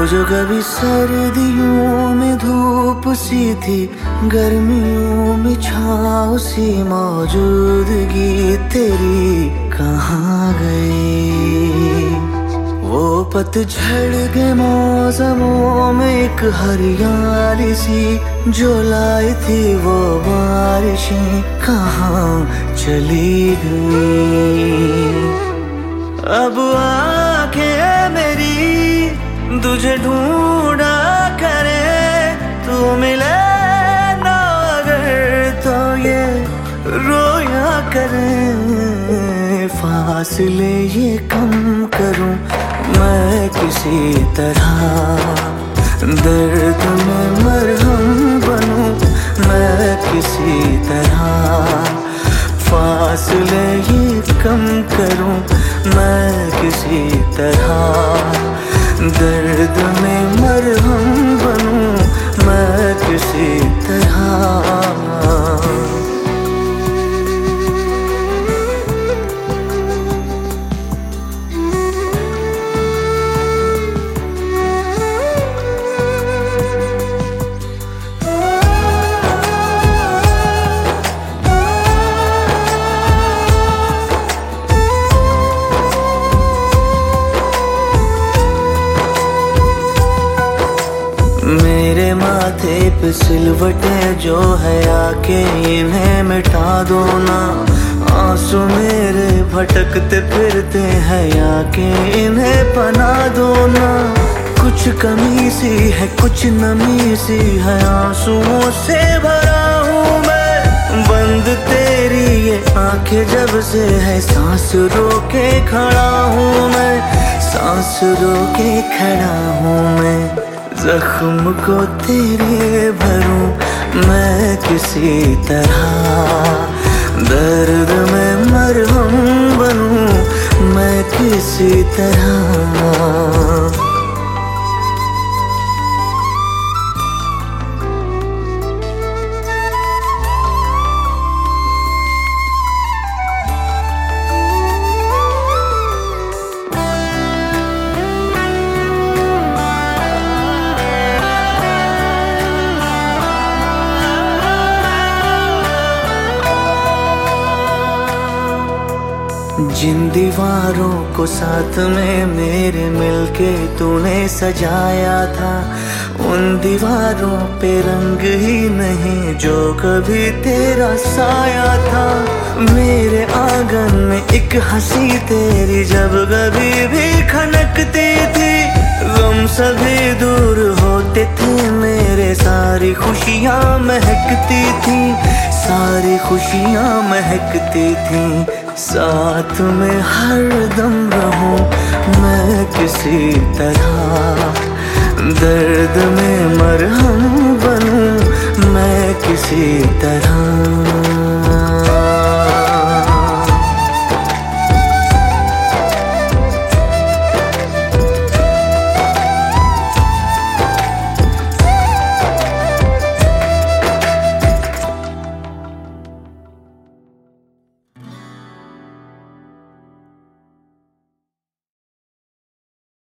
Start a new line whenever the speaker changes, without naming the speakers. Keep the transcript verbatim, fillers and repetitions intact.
जो कभी सर्दियों में धूप सी थी, गर्मियों में छाँव सी मौजूदगी तेरी कहाँ गई। वो पतझड़ के मौसमों में एक हरियाली सी जो लाई थी वो बारिशें कहाँ चली गई। अब आंखें मेरी तुझे ढूंढा करे, तू मिले ना अगर तो ये रोया करे। फासले ये कम करूं मैं किसी तरह, दर्द में मरहम बनूं मैं किसी तरह। फासले ये कम करूं मैं किसी तरह, दर्द में मरहम बनूं मैं किसी तरह। मेरे माथे पे सिलवटें जो है आके इन्हें मिटा दो ना। आंसू मेरे भटकते फिरते हैं आके इन्हें पना दो ना। कुछ कमी सी है कुछ नमी सी है, आंसुओं से भरा हूँ मैं। बंद तेरी ये आंखें जब से है, सांस रोके खड़ा हूँ मैं, सांस रोके खड़ा हूँ मैं। जख्म को तेरे भरूं मैं किसी तरह, दर्द में मरहम बनूं मैं किसी तरह। जिन दीवारों को साथ में मेरे मिलके तूने सजाया था, उन दीवारों पे रंग ही नहीं जो कभी तेरा साया था। मेरे आंगन में एक हंसी तेरी जब कभी भी खनकती थी, गम सभी दूर होते थे मेरे, सारी खुशियाँ महकती थी, सारी खुशियाँ महकती थी। साथ में हर दम रहूं मैं किसी तरह, दर्द में मरहम बनूं मैं किसी तरह।